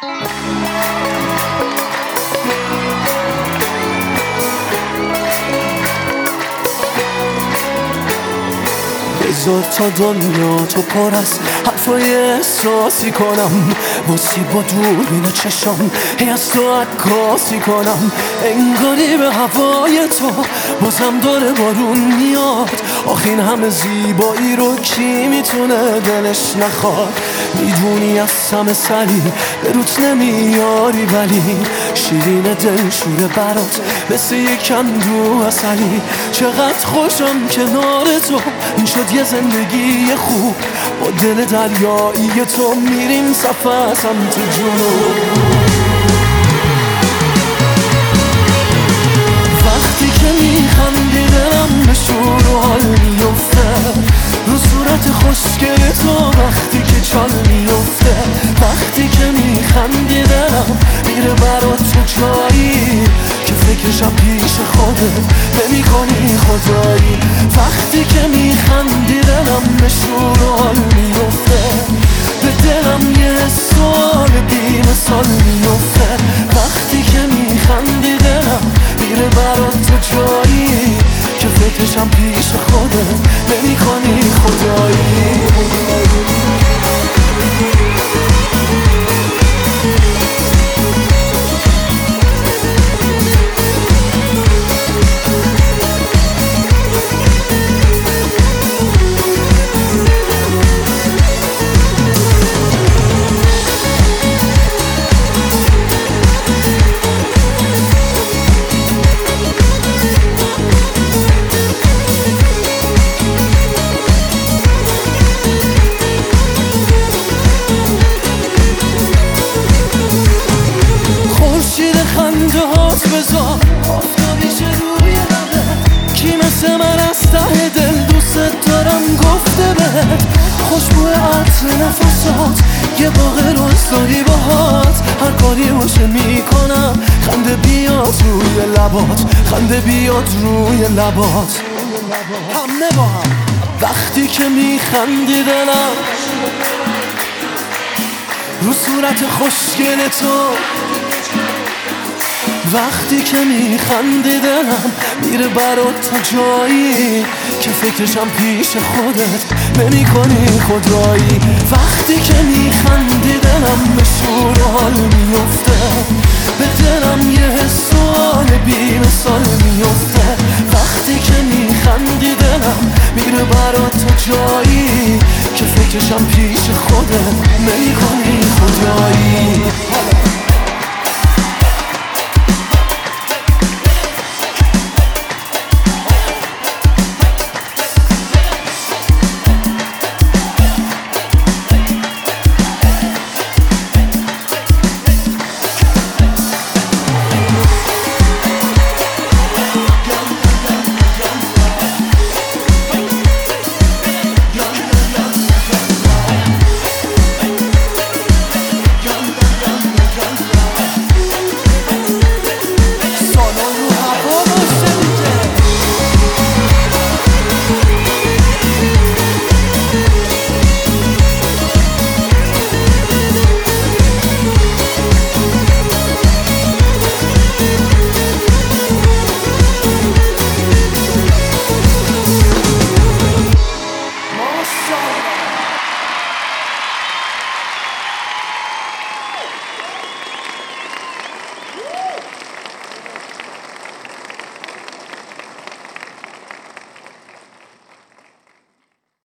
بذار تا دنیا تو پر از حرفای احساسی کنم، واسه با دوربین چشم هی از تو عکاسی کنم. انگاری به هوای تو بازم داره بارون میاد. آخ این همه زیبایی رو کی میتونه دلش نخواد؟ میدونی از همه سری به روت نمیاری، ولی شیرین دلشوره برات مثل یک اندو عسلی. چقدر خوشم کنار تو، این شد یه زندگی خوب. با دل دریایی تو میریم سفر سمت جنوب. وقتی که میخندی دلم به شور و حال میفته، رو صورت خوشگل تو وقتی که چال میفته. وقتی که میخندی دلم میره برات تو جایی که فکرشم پیش خودت نمی کنی خدایی. وقتی که میخندی دلم به شور و حال میفته، به دلم یه سال بی مثال میفته. وقتی که میخندی دلم میره برات تو جایی که فکرشم پیش خودت نمی کنی خدایی. بذار آفتابیش روی لبت، کی مثل من از ته دل دوست دارم گفته بهت. خوشبو عطر نفسات، یه باغ روستایی باهات. هر کاری باشه میکنم خنده بیاد روی لبات، خنده بیاد روی لبات. همه با هم وقتی که میخندی دلم رو صورت خوشگل تو. وقتی که میخندی دلم میره برات تو جایی که فکرشم پیش خودت نمی کنی خدایی. وقتی که میخندی دلم به شور و حال میفته، به دلم یه حسال بی مثال میفته. وقتی که میخندی دلم میره برات تو جایی که فکرشم پیش خودت نمی کنی خدایی.